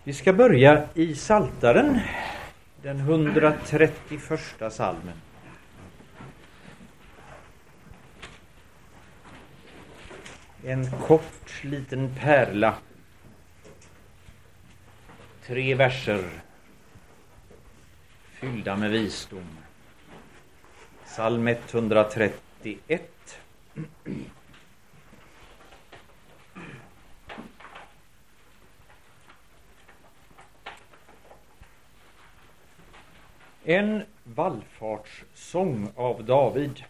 Vi ska börja i Psaltaren, den 131:a psalmen. En kort liten pärla. 3 verser fyllda med visdom. Psalm 131. En vallfartssång av David.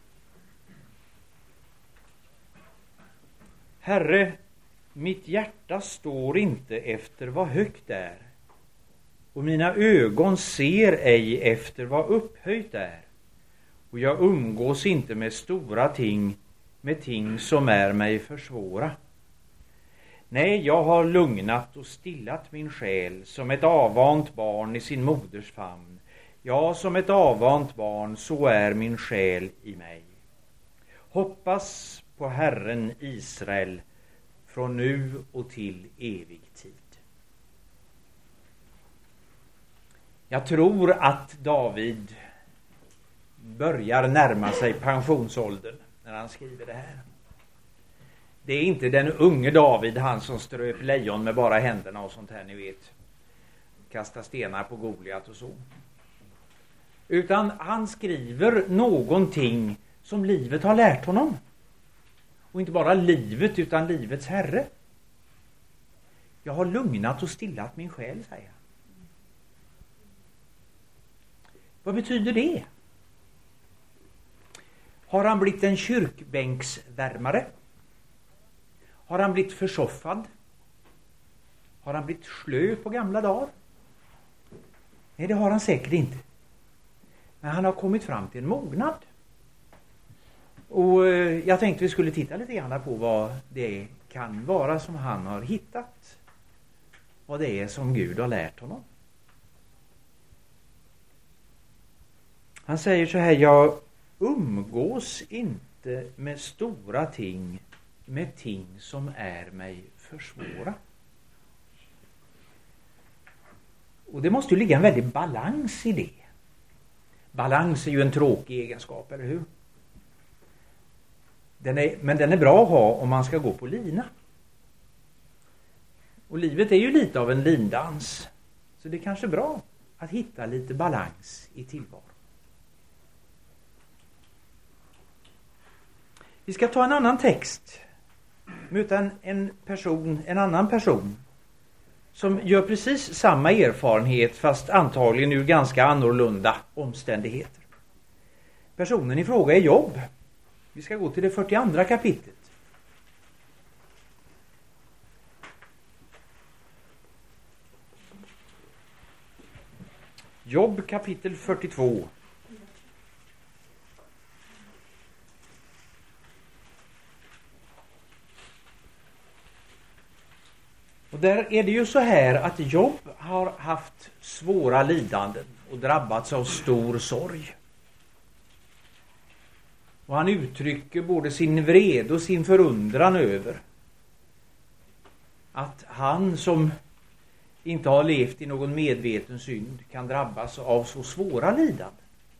Herre, mitt hjärta står inte efter vad högt är, och mina ögon ser ej efter vad upphöjt är, och jag umgås inte med stora ting, med ting som är mig för svåra. Nej, jag har lugnat och stillat min själ som ett avvant barn i sin moders famn. Ja, som ett avvant barn, så är min själ i mig. Hoppas på Herren Israel från nu och till evig tid. Jag tror att David börjar närma sig pensionsåldern när han skriver det här. Det är inte den unge David, han som ströp lejon med bara händerna och sånt här, ni vet. Kasta stenar på Goliat och så. Utan han skriver någonting som livet har lärt honom. Och inte bara livet, utan livets herre. Jag har lugnat och stillat min själ, säger han. Vad betyder det? Har han blivit en kyrkbänksvärmare? Har han blivit försoffad? Har han blivit slö på gamla dagar? Nej, det har han säkert inte. Men han har kommit fram till en mognad. Och jag tänkte vi skulle titta lite grann på vad det kan vara som han har hittat. Vad det är som Gud har lärt honom. Han säger så här: jag umgås inte med stora ting, med ting som är mig för svåra. Och det måste ju ligga en väldig balans i det. Balans är ju en tråkig egenskap, eller hur? Men den är bra att ha om man ska gå på lina. Och livet är ju lite av en lindans. Så det är kanske bra att hitta lite balans i tillvaron. Vi ska ta en annan text. Möta en annan person som gör precis samma erfarenhet, fast antagligen ur ganska annorlunda omständigheter. Personen i fråga är Job. Vi ska gå till det 42:a kapitlet. Job kapitel 42. Och där är det ju så här att Job har haft svåra lidanden och drabbats av stor sorg. Och han uttrycker både sin vrede och sin förundran över att han som inte har levt i någon medveten synd kan drabbas av så svåra lidanden.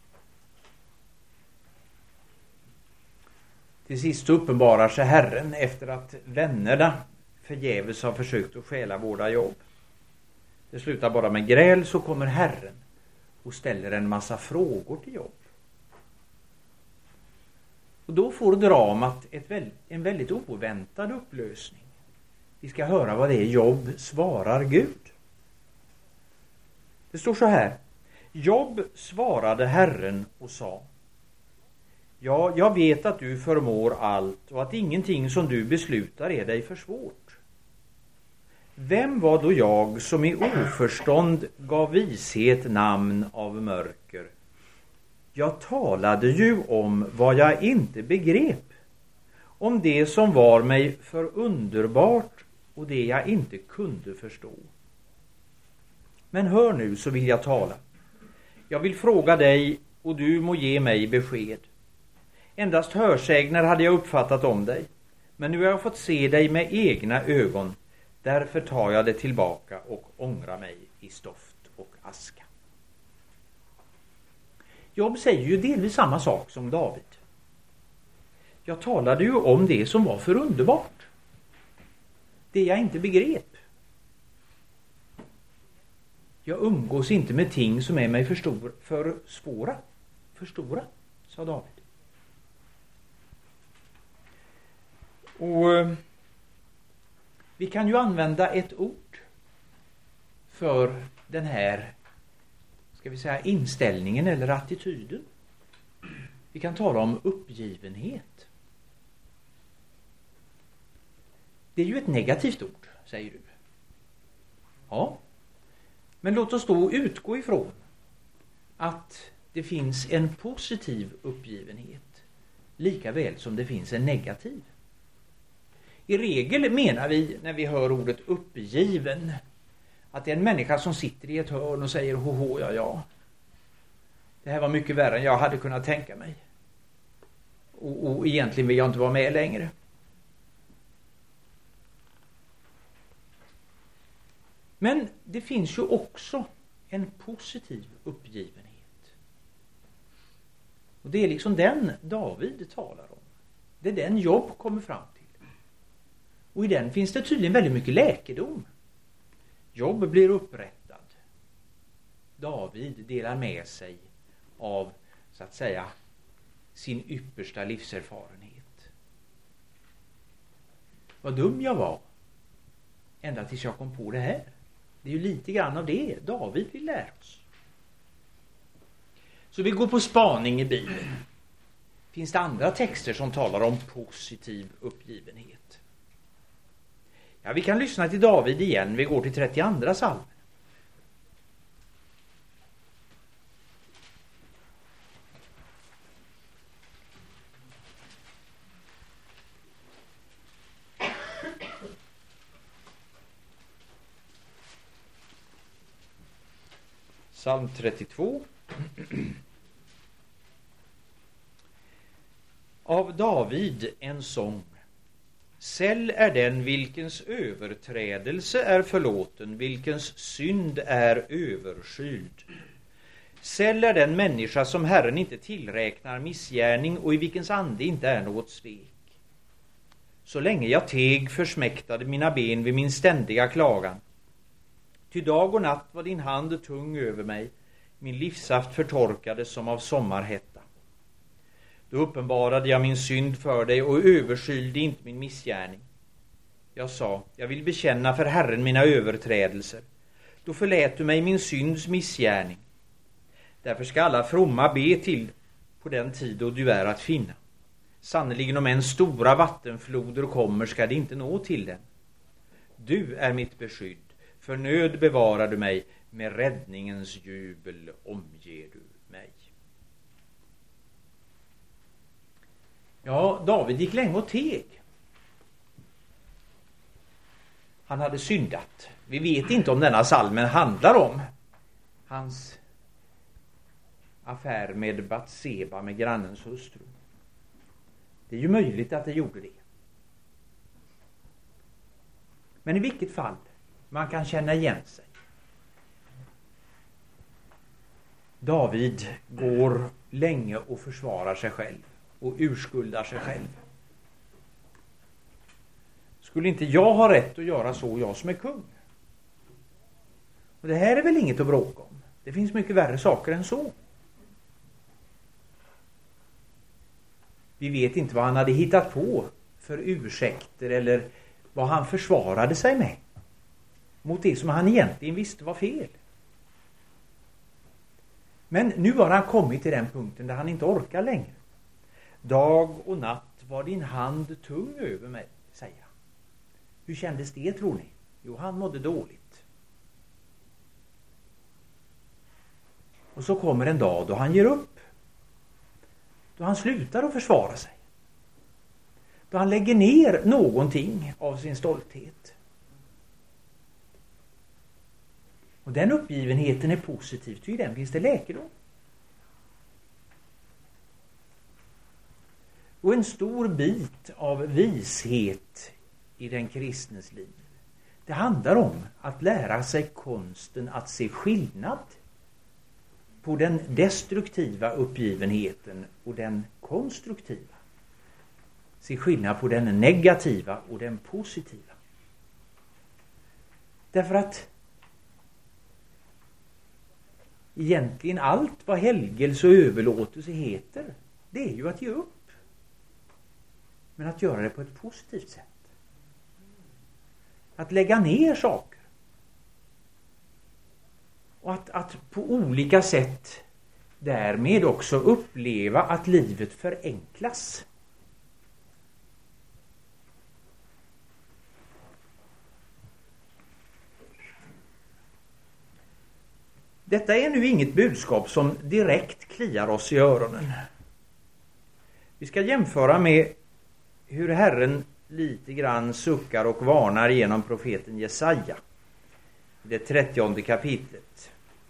Till sist uppenbarar sig Herren efter att vännerna förgäves har försökt att stjäla vårda Job. Det slutar bara med gräl, så kommer Herren och ställer en massa frågor till Job. Och då får dramat en väldigt oväntad upplösning. Vi ska höra vad det är Job svarar Gud. Det står så här: Job svarade Herren och sa: ja, jag vet att du förmår allt och att ingenting som du beslutar är dig för svårt. Vem var då jag som i oförstånd gav vishet namn av mörker? Jag talade ju om vad jag inte begrep, om det som var mig för underbart och det jag inte kunde förstå. Men hör nu, så vill jag tala. Jag vill fråga dig och du må ge mig besked. Endast hörsägner hade jag uppfattat om dig, men nu har jag fått se dig med egna ögon. Därför tar jag det tillbaka och ångrar mig i stoft och aska. Job säger ju delvis samma sak som David. Jag talade ju om det som var för underbart. Det jag inte begrep. Jag umgås inte med ting som är mig för stora, sa David. Och vi kan ju använda ett ord för den här, ska vi säga, inställningen eller attityden. Vi kan tala om uppgivenhet. Det är ju ett negativt ord, säger du. Ja, men låt oss då utgå ifrån att det finns en positiv uppgivenhet lika väl som det finns en negativ. I regel menar vi, när vi hör ordet uppgiven, att det är en människa som sitter i ett hörn och säger hoho, ja. Det här var mycket värre än jag hade kunnat tänka mig. Och egentligen vill jag inte vara med längre. Men det finns ju också en positiv uppgivenhet. Och det är liksom den David talar om. Det är den Job kommer fram till. Och i den finns det tydligen väldigt mycket läkedom. Job blir upprättad. David delar med sig av, så att säga, sin yppersta livserfarenhet. Vad dum jag var. Ända tills jag kom på det här. Det är ju lite grann av det David vill lära oss. Så vi går på spaning i Bibeln. Finns det andra texter som talar om positiv uppgivenhet? Ja, vi kan lyssna till David igen. Vi går till 32 psalmen. Psalm 32. Av David en sång. Säll är den vilkens överträdelse är förlåten, vilkens synd är överskyld. Säll är den människa som Herren inte tillräknar missgärning och i vilkens ande inte är något svek. Så länge jag teg försmäktade mina ben vid min ständiga klagan. Ty dag och natt var din hand tung över mig, min livssaft förtorkades som av sommarhetta. Då uppenbarade jag min synd för dig och överskylde inte min missgärning. Jag sa, jag vill bekänna för Herren mina överträdelser. Då förlät du mig min synds missgärning. Därför ska alla fromma be till på den tid då du är att finna. Sannoliken om en stora vattenfloder kommer ska det inte nå till den. Du är mitt beskydd. För nöd bevarar du mig, med räddningens jubel omger du mig. Ja, David gick länge och teg. Han hade syndat. Vi vet inte om denna psalmen handlar om hans affär med Batseba, med grannens hustru. Det är ju möjligt att det gjorde det. Men i vilket fall, man kan känna igen sig. David går länge och försvarar sig själv och urskuldar sig själv. Skulle inte jag ha rätt att göra så, jag som är kung? Och det här är väl inget att bråka om. Det finns mycket värre saker än så. Vi vet inte vad han hade hittat på för ursäkter eller vad han försvarade sig med mot det som han egentligen visste var fel. Men nu har han kommit till den punkten där han inte orkar längre. Dag och natt var din hand tung över mig, säger han. Hur kändes det, tror ni? Jo, han mådde dåligt. Och så kommer en dag då han ger upp. Då han slutar att försvara sig. Då han lägger ner någonting av sin stolthet. Och den uppgivenheten är positiv, ty i den finns det läkedom. Och en stor bit av vishet i den kristnes liv, Det handlar om att lära sig konsten att se skillnad på den destruktiva uppgivenheten och den konstruktiva. Se skillnad på den negativa och den positiva. Därför att egentligen allt vad helgelse och överlåtelse heter, det är ju att ge upp. Men att göra det på ett positivt sätt. Att lägga ner saker. Och att på olika sätt därmed också uppleva att livet förenklas. Detta är nu inget budskap som direkt kliar oss i öronen. Vi ska jämföra med hur Herren lite grann suckar och varnar genom profeten Jesaja. Det 30:e kapitlet.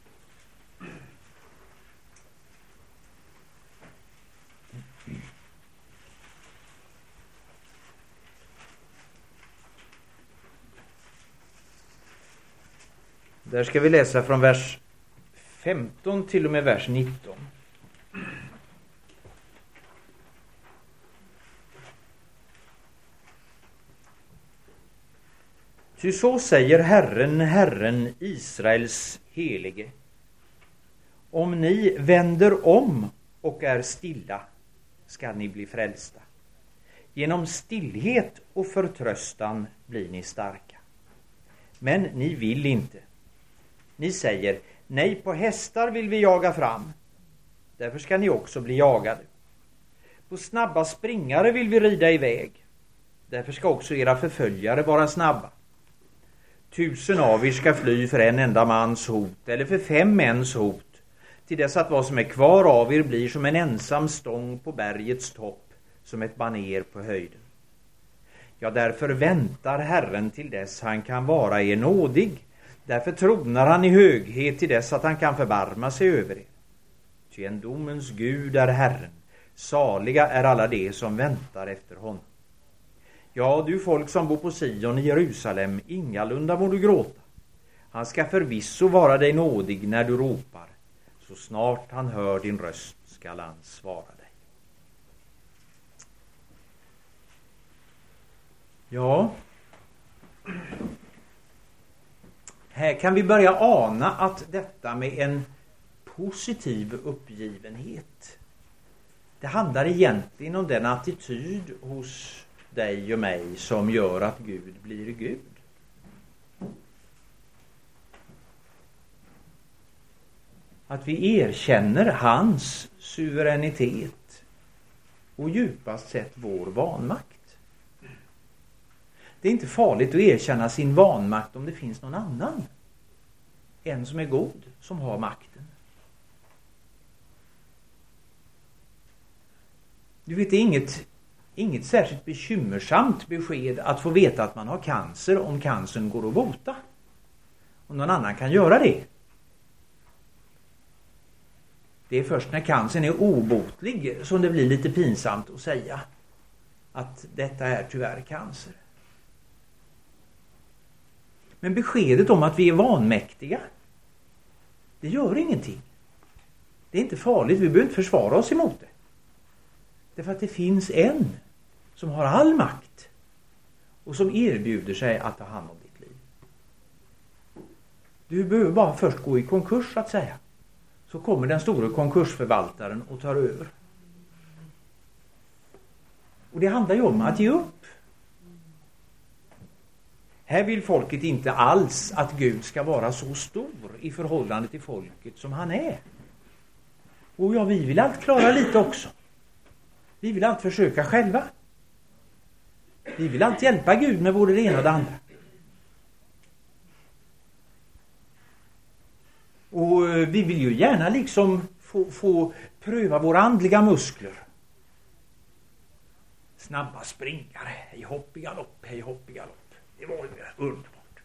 Där ska vi läsa från vers 15 till och med vers 19. Ty så säger Herren, Herren, Israels helige. Om ni vänder om och är stilla, skall ni bli frälsta. Genom stillhet och förtröstan blir ni starka. Men ni vill inte. Ni säger, nej, på hästar vill vi jaga fram. Därför ska ni också bli jagade. På snabba springare vill vi rida iväg. Därför ska också era förföljare vara snabba. 1000 av er ska fly för en enda mans hot, eller för 5 mäns hot, till dess att vad som är kvar av er blir som en ensam stång på bergets topp, som ett baner på höjden. Ja, därför väntar Herren till dess han kan vara er nådig. Därför tronar han i höghet till dess att han kan förbarma sig över er. Ty en domens Gud är Herren, saliga är alla de som väntar efter honom. Ja, du folk som bor på Sion i Jerusalem, ingalunda må du gråta. Han ska förvisso vara dig nådig när du ropar. Så snart han hör din röst skall han svara dig. Ja, här kan vi börja ana att detta med en positiv uppgivenhet, det handlar egentligen om den attityd hos dig och mig som gör att Gud blir Gud. Att vi erkänner hans suveränitet och djupast sett vår vanmakt. Det är inte farligt att erkänna sin vanmakt om det finns någon annan. En som är god, som har makten. Du vet, det är inget särskilt bekymmersamt besked att få veta att man har cancer om cancern går att bota. Om någon annan kan göra det. Det är först när cancern är obotlig som det blir lite pinsamt att säga att detta är tyvärr cancer. Men beskedet om att vi är vanmäktiga, det gör ingenting. Det är inte farligt, vi behöver inte försvara oss emot det. Därför att det finns en som har all makt och som erbjuder sig att ta hand om ditt liv. Du behöver bara först gå i konkurs, så att säga. Så kommer den stora konkursförvaltaren och tar över. Och det handlar ju om att ge upp. Här vill folket inte alls att Gud ska vara så stor i förhållande till folket som han är. Och ja, vi vill allt klara lite också. Vi vill allt försöka själva. Vi vill allt hjälpa Gud med både det ena och det andra. Och vi vill ju gärna liksom få pröva våra andliga muskler. Snabba springare, hej hopp i galopp, hej hopp i galopp. Det var ju underbart.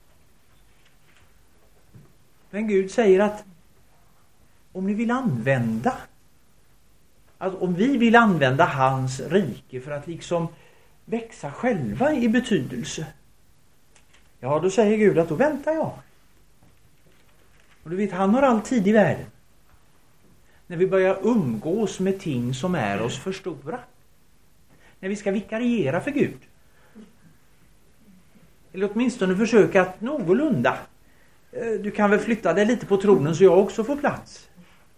Men Gud säger att om ni vill använda, alltså om vi vill använda hans rike för att liksom växa själva i betydelse, Ja, då säger Gud att då väntar jag. Och du vet, han har all tid i världen. När vi börjar umgås med ting som är oss för stora. När vi ska vikariera för Gud. Eller åtminstone försöka att någorlunda. Du kan väl flytta dig lite på tronen så jag också får plats.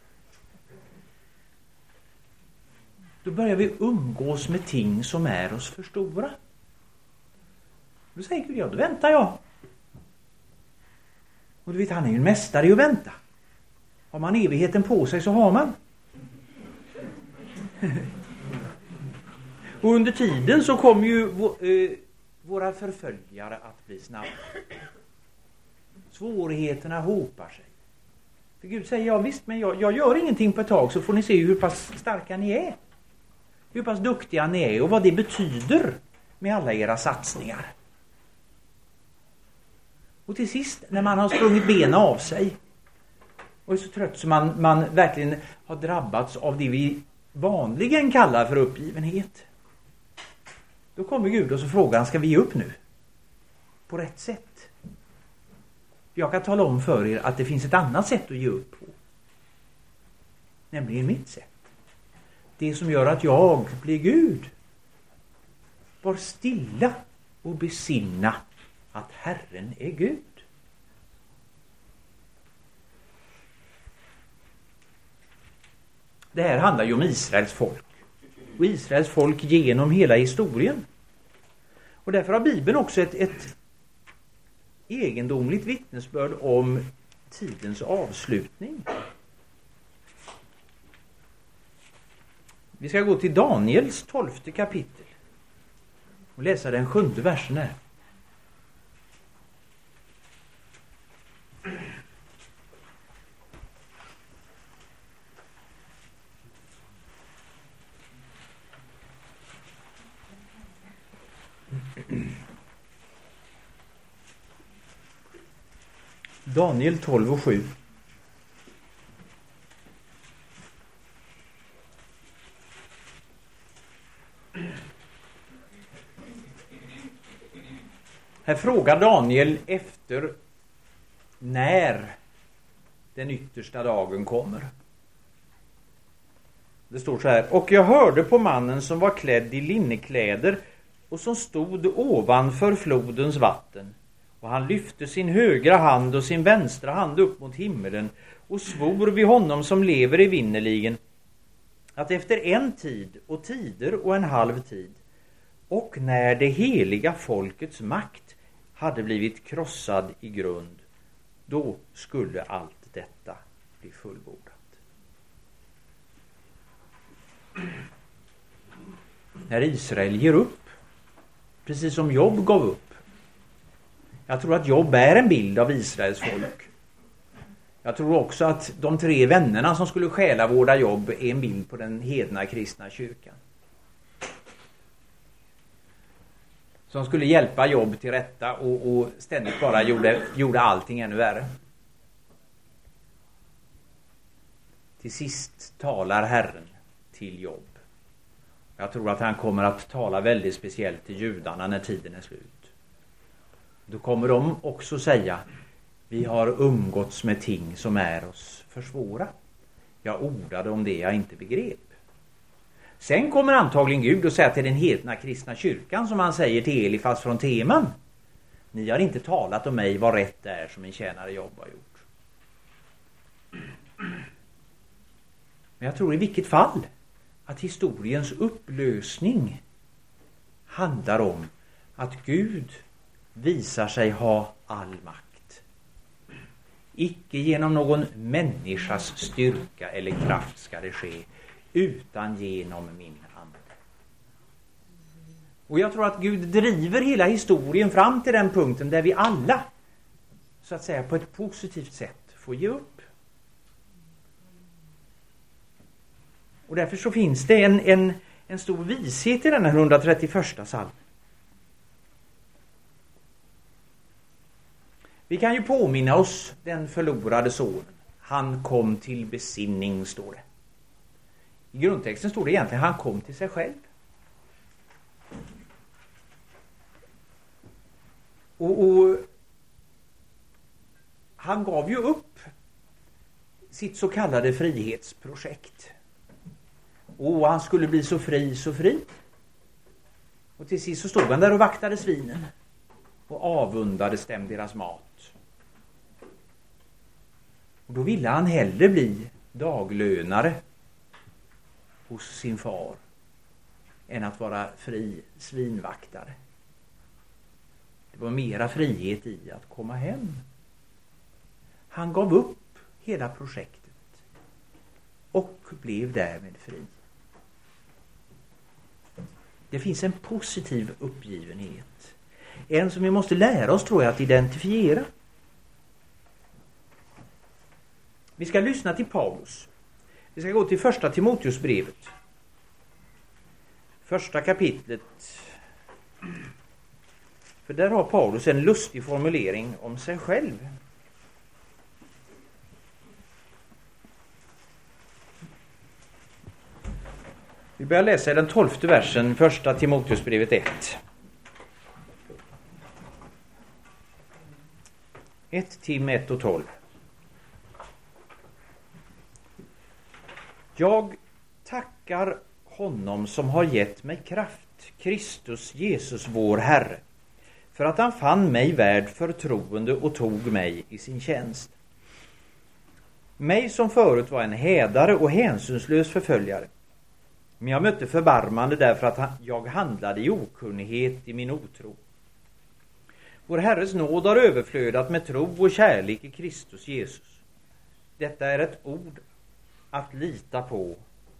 Då börjar vi umgås med ting som är oss för stora. Då säger Gud, ja, då väntar jag. Och du vet, han är ju en mästare i att vänta. Har man evigheten på sig så har man. Och under tiden så kommer ju våra förföljare att bli snabba. Svårigheterna hopar sig. För Gud säger, ja visst, men jag gör ingenting på ett tag så får ni se hur pass starka ni är. Hur pass duktiga ni är och vad det betyder med alla era satsningar. Och till sist, när man har sprungit benen av sig och är så trött så man verkligen har drabbats av det vi vanligen kallar för uppgivenhet. Då kommer Gud och så frågar han, ska vi ge upp nu? På rätt sätt. Jag kan tala om för er att det finns ett annat sätt att ge upp på. Nämligen mitt sätt. Det som gör att jag blir Gud. Var stilla och besinna att Herren är Gud. Det här handlar ju om Israels folk. Och Israels folk genom hela historien. Och därför har Bibeln också ett egendomligt vittnesbörd om tidens avslutning. Vi ska gå till Daniels 12:e kapitel och läsa den 7:e versen här. Daniel 12:7. Här frågar Daniel efter när den yttersta dagen kommer. Det står så här: och jag hörde på mannen som var klädd i linnekläder och som stod ovanför flodens vatten. Och han lyfte sin högra hand och sin vänstra hand upp mot himmelen och svor vid honom som lever evinnerligen att efter en tid och tider och en halv tid och när det heliga folkets makt hade blivit krossad i grund, då skulle allt detta bli fullbordat. När Israel ger upp, precis som Job gav upp. Jag tror att Job är en bild av Israels folk. Jag tror också att de 3 vännerna som skulle själavårda Job är en bild på den hedna kristna kyrkan. Som skulle hjälpa Job till rätta och ständigt bara gjorde allting ännu värre. Till sist talar Herren till Job. Jag tror att han kommer att tala väldigt speciellt till judarna när tiden är slut. Då kommer de också säga: vi har umgåtts med ting som är oss för svåra. Jag ordade om det jag inte begrep. Sen kommer antagligen Gud och säger till den hedna kristna kyrkan, som han säger till Elifas från Teman: ni har inte talat om mig vad rätt är som en tjänare Job har gjort. Men jag tror i vilket fall att historiens upplösning handlar om att Gud visar sig ha all makt. Icke genom någon människas styrka eller kraft ska det ske, utan genom min ande. Och jag tror att Gud driver hela historien fram till den punkten där vi alla, så att säga, på ett positivt sätt får ge upp. Och därför så finns det en stor vishet i den här 131 psalmen. Vi kan ju påminna oss den förlorade sonen. Han kom till besinning, står det. I grundtexten står det egentligen: han kom till sig själv. Och han gav ju upp sitt så kallade frihetsprojekt. Och han skulle bli så fri, så fri. Och till sist så stod han där och vaktade svinen. Och avundades dem deras mat. Och då ville han hellre bli daglönare hos sin far än att vara fri svinvaktare. Det var mera frihet i att komma hem. Han gav upp hela projektet och blev därmed fri. Det finns en positiv uppgivenhet. En som vi måste lära oss, tror jag, att identifiera. Vi ska lyssna till Paulus. Vi ska gå till första Timoteusbrevet. Första kapitlet. För där har Paulus en lustig formulering om sig själv. Vi börjar läsa i den 12:e versen, första Timoteusbrevet 1. 1 Tim 1 och 12. Jag tackar honom som har gett mig kraft, Kristus Jesus vår Herre, för att han fann mig värd förtroende och tog mig i sin tjänst. Mig som förut var en hädare och hänsynslös förföljare. Men jag mötte förbarmande därför att jag handlade i okunnighet i min otro. Vår Herres nåd har överflödat med tro och kärlek i Kristus Jesus. Detta är ett ord att lita på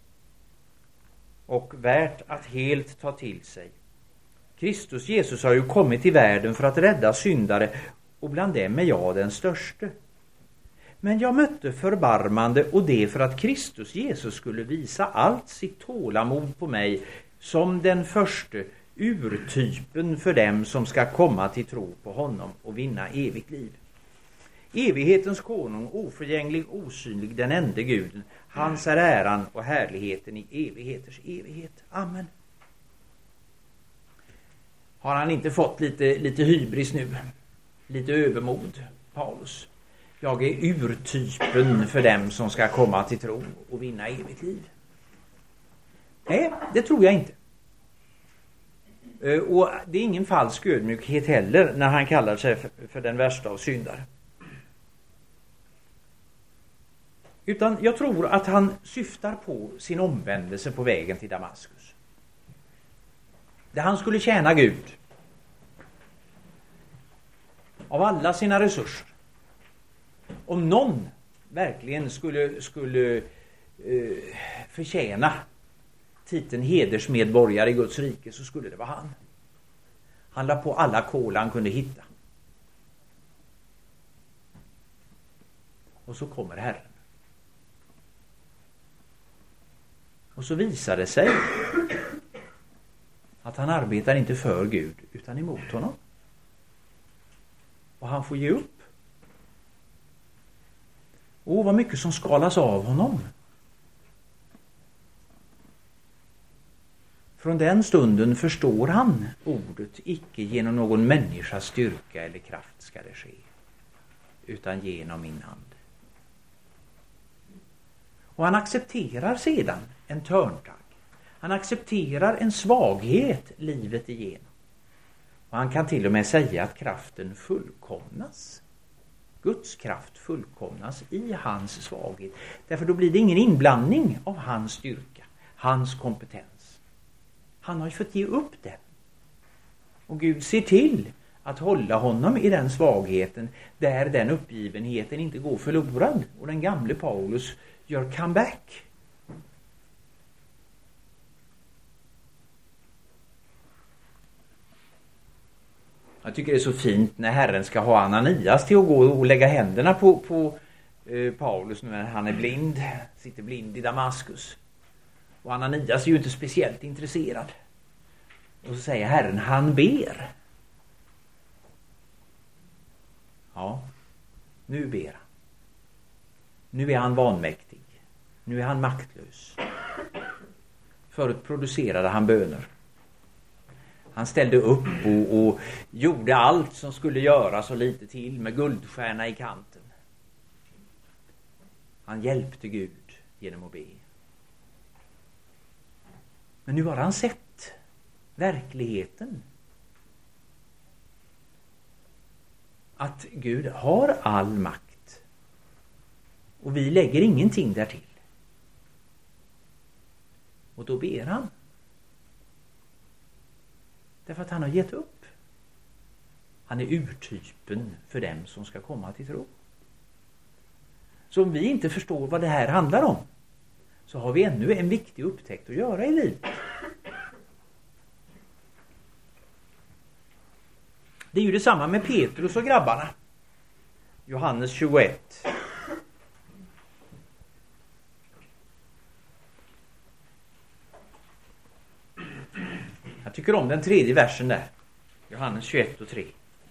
och värt att helt ta till sig. Kristus Jesus har ju kommit till världen för att rädda syndare, och bland dem är jag den störste. Men jag mötte förbarmande, och det för att Kristus Jesus skulle visa allt sitt tålamod på mig som den förste urtypen för dem som ska komma till tro på honom och vinna evigt liv. Evighetens konung, oförgänglig, osynlig, den ende guden, hans är äran och härligheten i evigheters evighet. Amen. Har han inte fått lite hybris nu? Lite övermod, Paulus? Jag är urtypen för dem som ska komma till tro och vinna evigt liv. Nej, det tror jag inte. Och det är ingen falsk ödmjukhet heller när han kallar sig för den värsta av syndare. Utan jag tror att han syftar på sin omvändelse på vägen till Damaskus. Där han skulle tjäna Gud av alla sina resurser. Om någon verkligen skulle förtjäna titeln hedersmedborgare i Guds rike, så skulle det vara han. Han la på alla kol han kunde hitta. Och så kommer Herren. Och så visar det sig att han arbetar inte för Gud utan emot honom. Och han får ge upp. Vad mycket som skalas av honom. Från den stunden förstår han ordet, icke genom någon människas styrka eller kraft ska det ske, utan genom min ande. Och han accepterar sedan en törntagg. Han accepterar en svaghet livet igenom. Och han kan till och med säga att kraften fullkomnas. Guds kraft fullkomnas i hans svaghet. Därför då blir det ingen inblandning av hans styrka, hans kompetens. Han har ju fått ge upp den. Och Gud ser till att hålla honom i den svagheten, där den uppgivenheten inte går förlorad. Och den gamle Paulus gör comeback. Jag tycker det är så fint när Herren ska ha Ananias till att gå och lägga händerna på Paulus när han är blind, sitter blind i Damaskus. Och Ananias är ju inte speciellt intresserad. Och så säger Herren, han ber. Ja, nu ber han. Nu är han vanmäktig. Nu är han maktlös. Förut producerade han böner. Han ställde upp och gjorde allt som skulle göras och lite till med guldstjärna i kanten. Han hjälpte Gud genom att be. Men nu har han sett verkligheten. Att Gud har all makt. Och vi lägger ingenting därtill. Och då ber han. Därför att han har gett upp. Han är urtypen för dem som ska komma till tro. Så om vi inte förstår vad det här handlar om, så har vi ännu en viktig upptäckt att göra i livet. Det är ju detsamma med Petrus och grabbarna. Johannes 21. Jag tycker om den 3:e versen där. Johannes 21 och 3.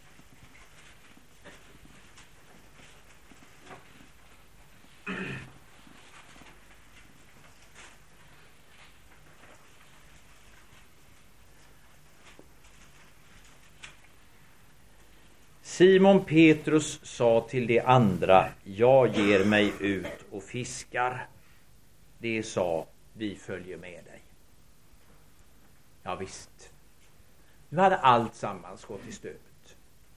Simon Petrus sa till de andra: jag ger mig ut och fiskar. Det sa: vi följer med dig. Ja visst. Nu hade allt sammans gått i stöpet.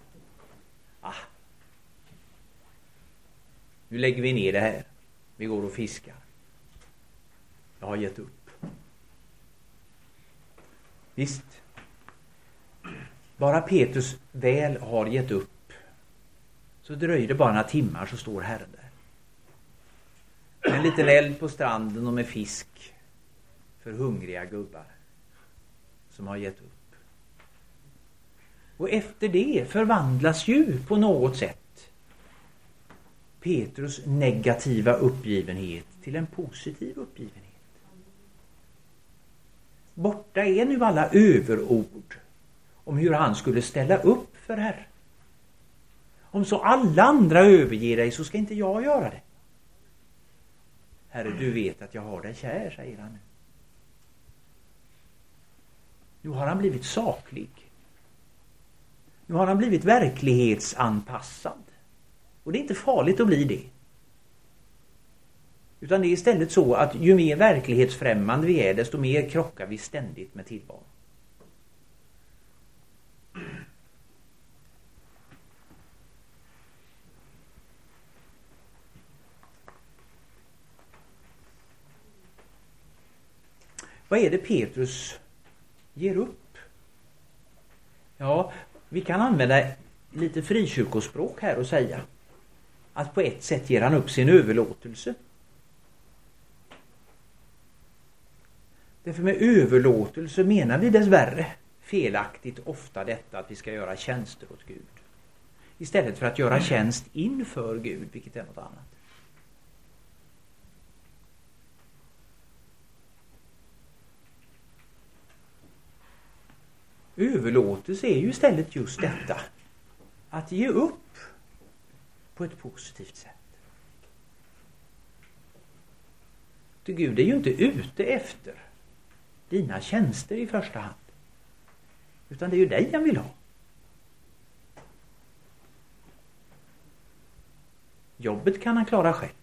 Nu lägger vi ner det här. Vi går och fiskar. Jag har gett upp. Visst. Bara Petrus väl har gett upp, så dröjer det bara några timmar så står Herren där. Med en liten eld på stranden och med fisk för hungriga gubbar som har gett upp. Och efter det förvandlas ju på något sätt Petrus negativa uppgivenhet till en positiv uppgivenhet. Borta är nu alla överord om hur han skulle ställa upp för Herren. Om så alla andra överger dig, så ska inte jag göra det. Herre, du vet att jag har dig kär, säger han nu. Nu har han blivit saklig. Nu har han blivit verklighetsanpassad. Och det är inte farligt att bli det. Utan det är istället så att ju mer verklighetsfrämmande vi är, desto mer krockar vi ständigt med tillvaron. Vad är det Petrus ger upp? Ja, vi kan använda lite frikyrkospråk här och säga att på ett sätt ger han upp sin överlåtelse. Därför med överlåtelse menar vi dessvärre felaktigt ofta detta att vi ska göra tjänster åt Gud. Istället för att göra tjänst inför Gud, vilket är något annat. Överlåtelse är ju istället just detta. Att ge upp på ett positivt sätt. För Gud är ju inte ute efter dina tjänster i första hand. Utan det är ju dig han vill ha. Jobbet kan han klara själv.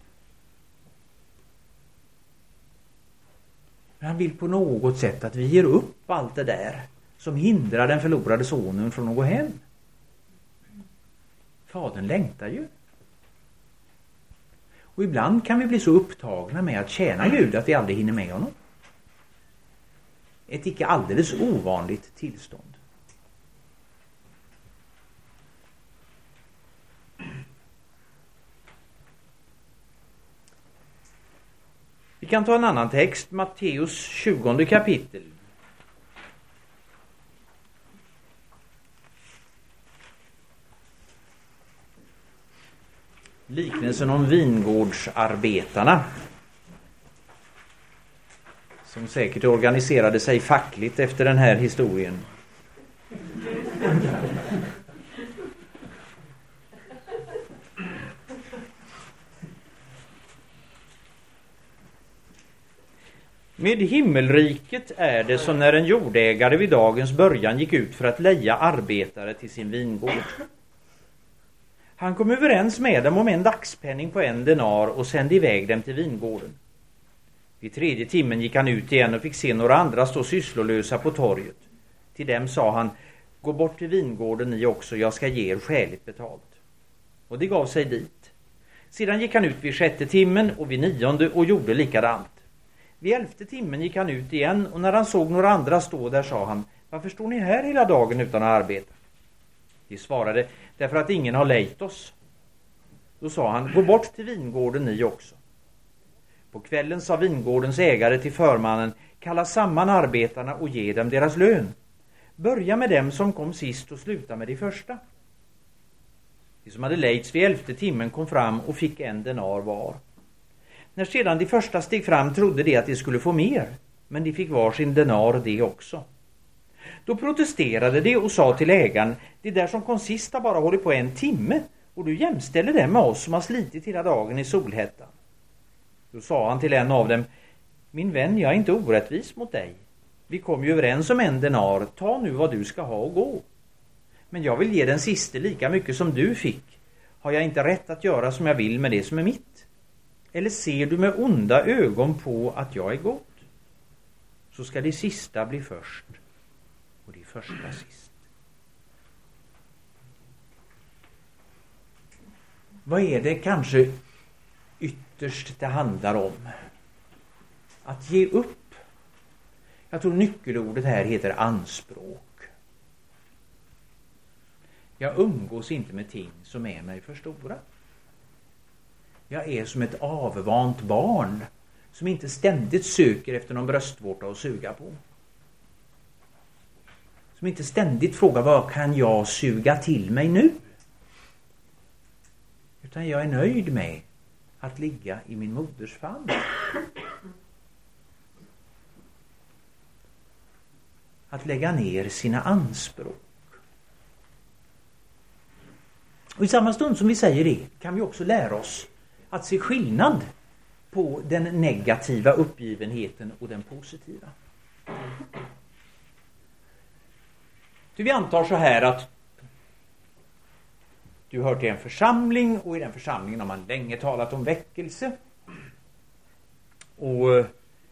Men han vill på något sätt att vi ger upp allt det där som hindrar den förlorade sonen från att gå hem. Fadern längtar ju. Och ibland kan vi bli så upptagna med att tjäna Gud att vi aldrig hinner med honom. Ett icke alldeles ovanligt tillstånd. Vi kan ta en annan text, Matteus 20 kapitel. Liknelsen om vingårdsarbetarna som säkert organiserade sig fackligt efter den här historien. Med himmelriket är det som när en jordägare vid dagens början gick ut för att leja arbetare till sin vingård. Han kom överens med dem om en dagspenning på 1 denar och sände iväg dem till vingården. Vid 3:e timmen gick han ut igen och fick se några andra stå sysslolösa på torget. Till dem sa han: gå bort till vingården ni också, jag ska ge er skäligt betalt. Och det gav sig dit. Sedan gick han ut vid 6:e timmen och vid 9:e och gjorde likadant. Vid 11:e timmen gick han ut igen och när han såg några andra stå där sa han: varför står ni här hela dagen utan att arbeta? De svarade: därför att ingen har lejt oss. Då sa han: gå bort till vingården ni också. På kvällen sa vingårdens ägare till förmannen: kalla samman arbetarna och ge dem deras lön. Börja med dem som kom sist och sluta med de första. De som hade lejts vid 11:e timmen kom fram och fick 1 denar var. När sedan de första steg fram trodde de att de skulle få mer, men de fick var sin denar det också. Då protesterade de och sa till ägaren: det där som kom sist har bara hållit på 1 timme och du jämställer dem med oss som har slitit hela dagen i solhettan. Då sa han till en av dem: min vän, jag är inte orättvis mot dig. Vi kom ju överens om 1 denar, ta nu vad du ska ha och gå. Men jag vill ge den siste lika mycket som du fick. Har jag inte rätt att göra som jag vill med det som är mitt? Eller ser du med onda ögon på att jag är god? Så ska de sista bli först och de första sist. Vad är det kanske ytterst det handlar om? Att ge upp. Jag tror nyckelordet här heter anspråk. Jag umgås inte med ting som är mig för stora. Jag är som ett avvant barn som inte ständigt söker efter någon bröstvårta att suga på. Som inte ständigt frågar: vad kan jag suga till mig nu? Utan jag är nöjd med att ligga i min moders famn. Att lägga ner sina anspråk. Och i samma stund som vi säger det kan vi också lära oss att se skillnad på den negativa uppgivenheten och den positiva. Så vi antar så här att du hör till en församling och i den församlingen har man länge talat om väckelse. Och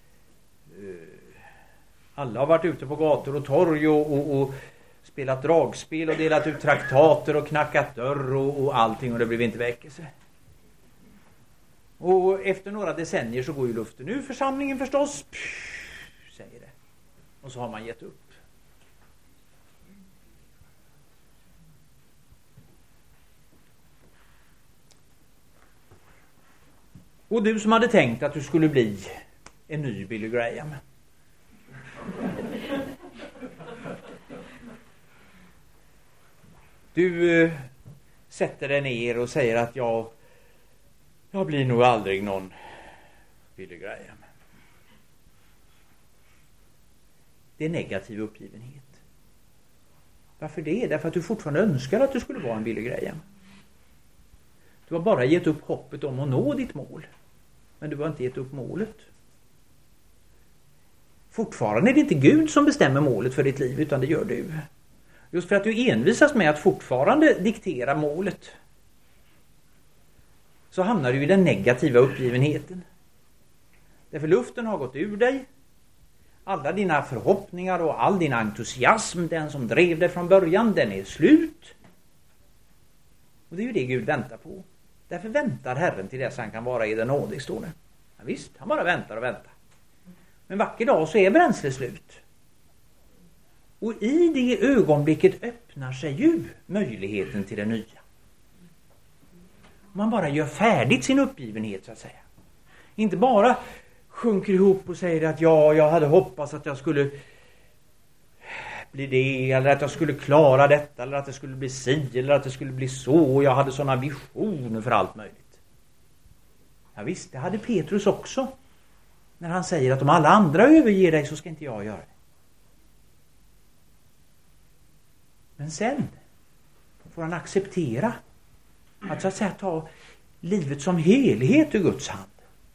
alla har varit ute på gator och torg och spelat dragspel och delat ut traktater och knackat dörr och allting, och det blev inte väckelse. Och efter några decennier så går ju luften ur församlingen förstås, säger det. Och så har man gett upp. Och du som hade tänkt att du skulle bli en ny Billy Graham. Du sätter dig ner och säger att jag blir nog aldrig någon Billy Graham. Det är negativ uppgivenhet. Varför det? Därför att du fortfarande önskar att du skulle vara en Billy Graham. Du har bara gett upp hoppet om att nå ditt mål. Men du har inte gett upp målet. Fortfarande är det inte Gud som bestämmer målet för ditt liv, utan det gör du. Just för att du envisas med att fortfarande diktera målet, så hamnar du i den negativa uppgivenheten. Därför luften har gått ur dig. Alla dina förhoppningar och all din entusiasm, den som drev dig från början, den är slut. Och det är ju det Gud väntar på. Därför väntar Herren till dess han kan vara i den nådig, står det. Ja, visst, han bara väntar och väntar. Men vacker dag så är bränslet slut. Och i det ögonblicket öppnar sig ju möjligheten till det nya. Man bara gör färdigt sin uppgivenhet, så att säga. Inte bara sjunker ihop och säger att jag hade hoppats att jag skulle bli det, eller att jag skulle klara detta, eller att det skulle bli si, eller att det skulle bli så, och jag hade sådana visioner för allt möjligt. Ja visst, det hade Petrus också. När han säger att om alla andra överger dig så ska inte jag göra det. Men sen får han acceptera att så att säga ta livet som helhet i Guds hand.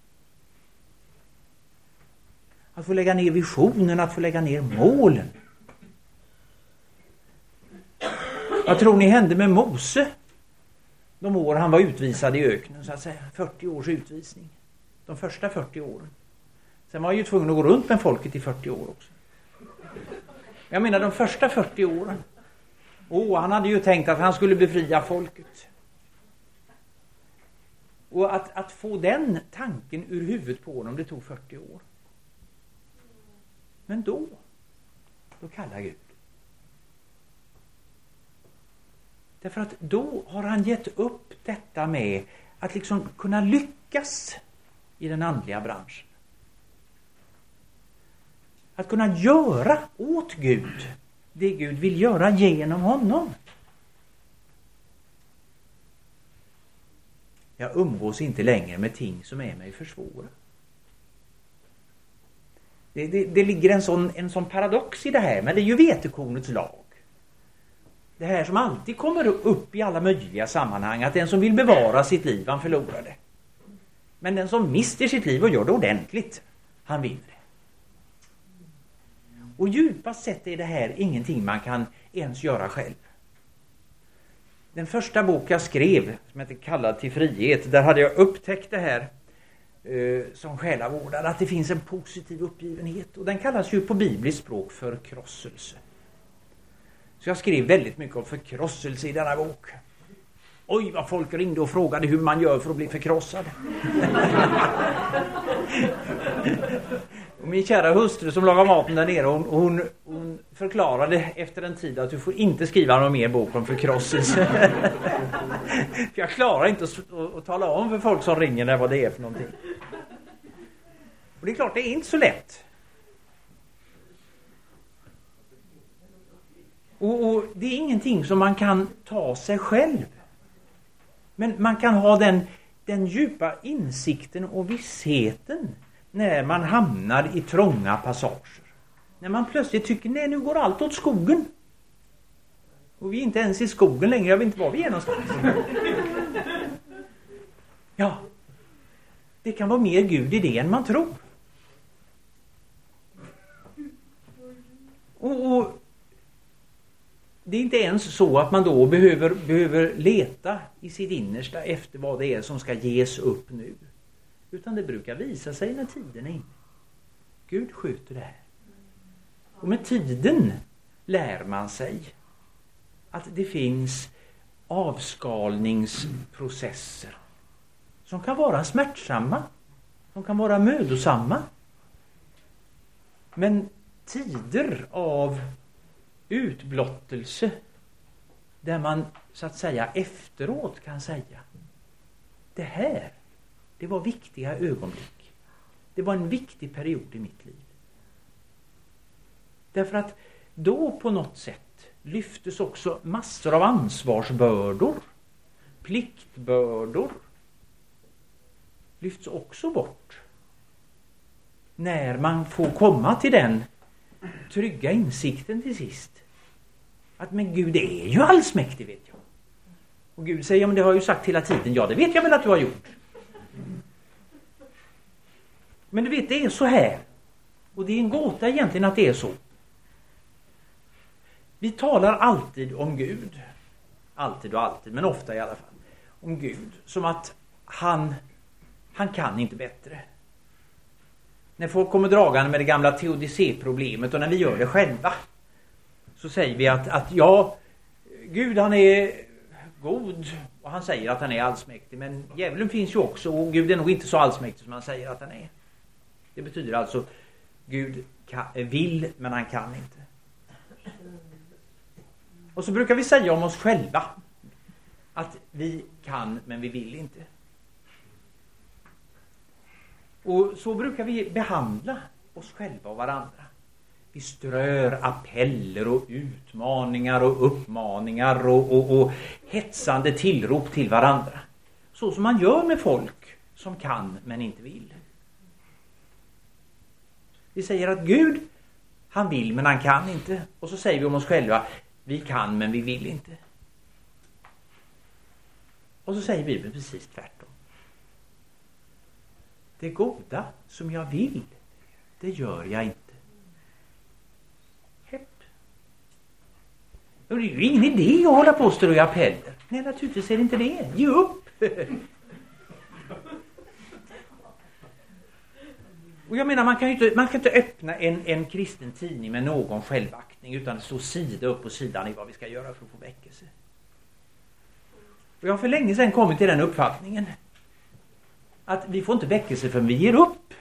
Att få lägga ner visionen, att få lägga ner målen. Vad tror ni hände med Mose de år han var utvisad i öknen, så att säga. 40 års utvisning. De första 40 åren. Sen var han ju tvungen att gå runt med folket i 40 år också. Jag menar de första 40 åren. Han hade ju tänkt att han skulle befria folket. Och att få den tanken ur huvudet på honom, det tog 40 år. Men då kallar Gud. Därför att då har han gett upp detta med att liksom kunna lyckas i den andliga branschen. Att kunna göra åt Gud det Gud vill göra genom honom. Jag umgås inte längre med ting som är mig för svåra. Det ligger en sån paradox i det här, men det är ju vetekornets lag. Det här som alltid kommer upp i alla möjliga sammanhang, att den som vill bevara sitt liv, han förlorar det. Men den som mister sitt liv och gör det ordentligt, han vinner det. Och djupast sett är det här ingenting man kan ens göra själv. Den första bok jag skrev, som heter Kallad till frihet, där hade jag upptäckt det här som själavårdare, att det finns en positiv uppgivenhet. Och den kallas ju på bibliskt språk förkrosselse. Så jag skrev väldigt mycket om förkrosselse i denna bok. Oj, vad folk ringde och frågade hur man gör för att bli förkrossad. Och min kära hustru som lagar maten där nere, hon förklarade efter en tid att du får inte skriva någon mer bok om förkrosselse. För jag klarar inte att tala om för folk som ringer vad det är för någonting. Och det är klart, det är inte så lätt. Och det är ingenting som man kan ta sig själv. Men man kan ha den djupa insikten och vissheten när man hamnar i trånga passager. När man plötsligt tycker, nej, nu går allt åt skogen. Och vi är inte ens i skogen längre, jag vet inte var vi är någonstans. Ja, det kan vara mer Gud i det än man tror. Och det är inte ens så att man då behöver leta i sitt innersta efter vad det är som ska ges upp nu. Utan det brukar visa sig när tiden är inne. Gud sköter det här. Och med tiden lär man sig att det finns avskalningsprocesser som kan vara smärtsamma, som kan vara mödosamma. Men tider av utblottelse där man så att säga efteråt kan säga, det var viktiga ögonblick. Det var en viktig period i mitt liv. Därför att då på något sätt lyftes också massor av ansvarsbördor, pliktbördor lyfts också bort. När man får komma till den trygga insikten till sist. Att men Gud är ju allsmäktig, vet jag. Och Gud säger, ja, men det har jag ju sagt hela tiden. Ja, det vet jag väl att du har gjort. Men du vet, det är så här. Och det är en gåta egentligen att det är så. Vi talar alltid om Gud. Alltid och alltid, men ofta i alla fall. Om Gud som att han kan inte bättre. När folk kommer dragande med det gamla teodicé-problemet och när vi gör det själva, så säger vi att ja, Gud han är god och han säger att han är allsmäktig, men djävulen finns ju också och Gud är nog inte så allsmäktig som han säger att han är. Det betyder alltså Gud vill men han kan inte. Och så brukar vi säga om oss själva att vi kan men vi vill inte. Och så brukar vi behandla oss själva och varandra. Vi strör appeller och utmaningar och uppmaningar och hetsande tillrop till varandra. Så som man gör med folk som kan men inte vill. Vi säger att Gud, han vill men han kan inte. Och så säger vi om oss själva, vi kan men vi vill inte. Och så säger Bibeln precis tvärtom. Det goda som jag vill, det gör jag inte. Hepp. Det är ju ingen idé att hålla på och stå i appeller. Nej, naturligtvis är det inte det. Ge upp! Och jag menar, man kan inte öppna en kristen tidning med någon självaktning utan att stå sida upp och sidan i vad vi ska göra för att få väckelse. Och jag har för länge sedan kommit till den uppfattningen att vi får inte väckelse förrän vi ger upp.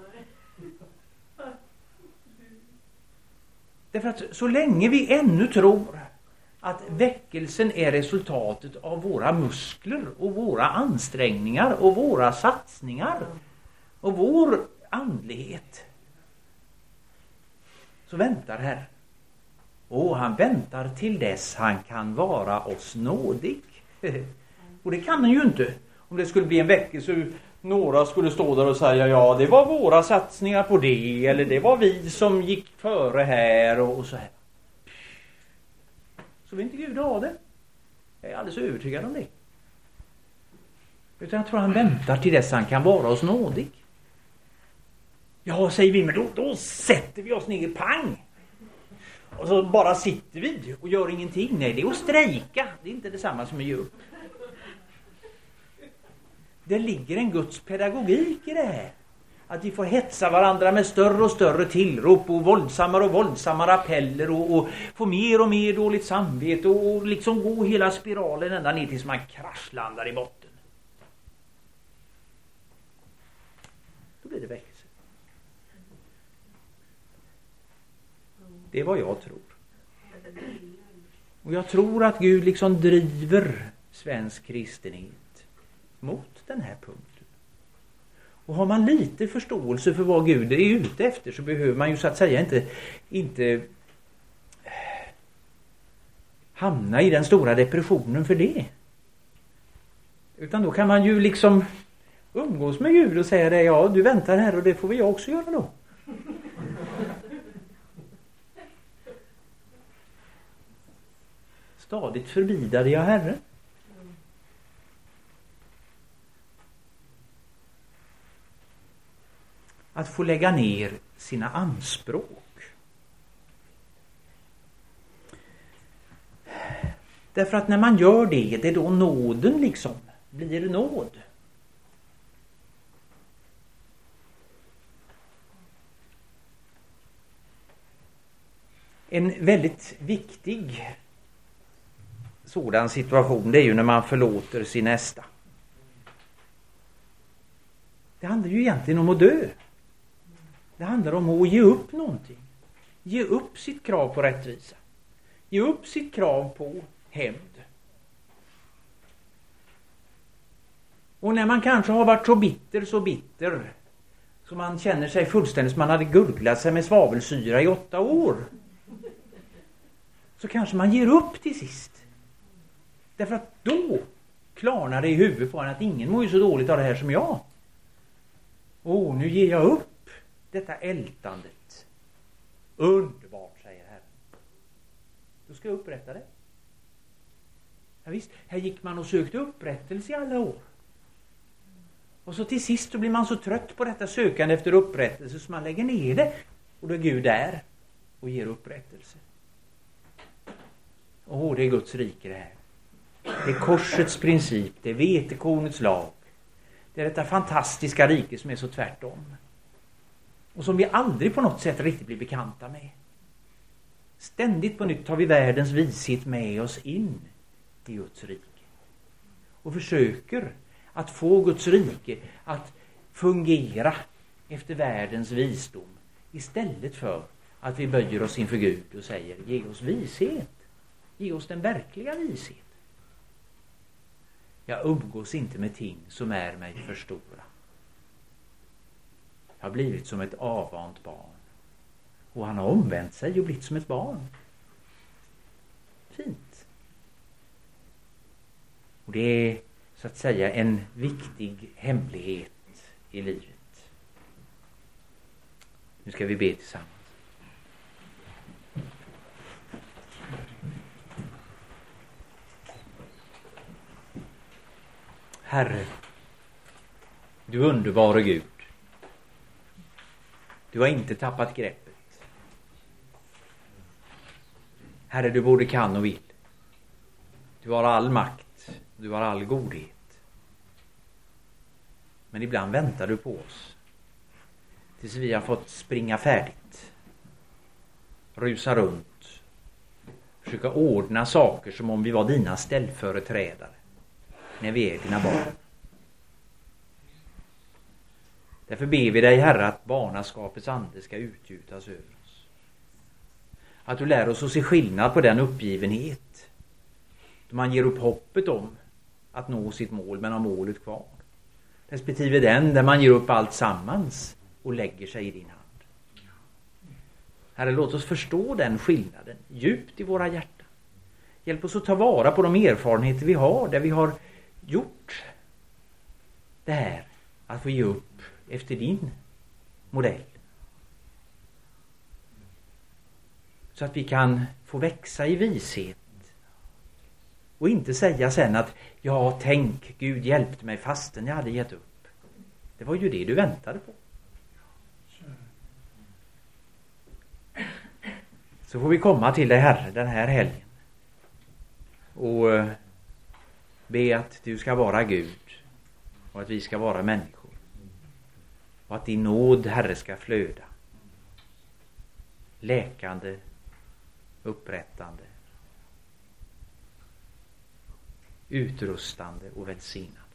Därför att så länge vi ännu tror att väckelsen är resultatet av våra muskler och våra ansträngningar och våra satsningar och vår andlighet, så väntar Herren. Och han väntar till dess han kan vara oss nådig. Och det kan han ju inte. Om det skulle bli en väckelse, några skulle stå där och säga, ja, det var våra satsningar på det, eller det var vi som gick före här och så här. Så vill inte Gud ha det. Jag är alldeles övertygad om det. Utan jag tror han väntar till dess han kan vara oss nådig. Ja, säger vi, men då sätter vi oss ner, pang! Och så bara sitter vi och gör ingenting. Nej, det är att strejka. Det är inte detsamma som att ge upp. Det ligger en Guds pedagogik i det här. Att vi får hetsa varandra med större och större tillrop och våldsammare appeller och få mer och mer dåligt samvete och liksom gå hela spiralen ända ner tills man kraschlandar i botten. Då blir det väckelse. Det är vad jag tror. Och jag tror att Gud liksom driver svensk kristenhet mot den här punkten. Och har man lite förståelse för vad Gud är ute efter, så behöver man ju så att säga inte hamna i den stora depressionen för det. Utan då kan man ju liksom umgås med Gud och säga det, ja, du väntar här och det får vi också göra då. Stadigt förbidade jag Herren. Att få lägga ner sina anspråk. Därför att när man gör det är då nåden liksom blir nåd. En väldigt viktig sådan situation, det är ju när man förlåter sin nästa. Det handlar ju egentligen om att dö. Det handlar om att ge upp någonting. Ge upp sitt krav på rättvisa. Ge upp sitt krav på hämnd. Och när man kanske har varit så bitter så man känner sig fullständigt som man hade gurglat sig med svavelsyra i 8 år, så kanske man ger upp till sist. Därför att då klarnar det i huvudet på en att ingen mår ju så dåligt av det här som jag. Nu ger jag upp detta ältandet. Underbart, säger Herren. Då ska jag upprätta det. Ja, visst, här gick man och sökte upprättelse i alla år. Och så till sist så blir man så trött på detta sökande efter upprättelse så man lägger ner det. Och då är Gud där och ger upprättelse. Det är Guds rike det här. Det är korsets princip, det är vetekornets lag. Det är detta fantastiska rike som är så tvärtom. Och som vi aldrig på något sätt riktigt blir bekanta med. Ständigt på nytt tar vi världens vishet med oss in i Guds rike. Och försöker att få Guds rike att fungera efter världens visdom. Istället för att vi böjer oss inför Gud och säger, ge oss vishet. Ge oss den verkliga vishet. Jag umgås inte med ting som är mig för stora. Jag har blivit som ett avvant barn. Och han har omvänt sig och blivit som ett barn. Fint. Och det är så att säga en viktig hemlighet i livet. Nu ska vi be tillsammans. Herre, du underbara Gud. Du har inte tappat greppet. Herre, du både kan och vill. Du har all makt, du har all godhet. Men ibland väntar du på oss tills vi har fått springa färdigt, rusa runt, försöka ordna saker som om vi var dina ställföreträdare när vi är dina barn. Därför ber vi dig, Herre, att barnaskapets ande ska utgjutas över oss. Att du lär oss att se skillnad på den uppgivenhet då man ger upp hoppet om att nå sitt mål men har målet kvar, respektive den där man ger upp allt sammans och lägger sig i din hand. Herre, låt oss förstå den skillnaden djupt i våra hjärtan. Hjälp oss att ta vara på de erfarenheter vi har där vi har gjort det här, att få ge upp efter din modell. Så att vi kan få växa i vishet och inte säga sen att ja, tänk, Gud hjälpte mig fastän jag hade gett upp. Det var ju det du väntade på. Så får vi komma till dig, Herre, den här helgen och be att du ska vara Gud och att vi ska vara människor. Och att din nåd, Herre, ska flöda. Läkande, upprättande, utrustande och välsignande.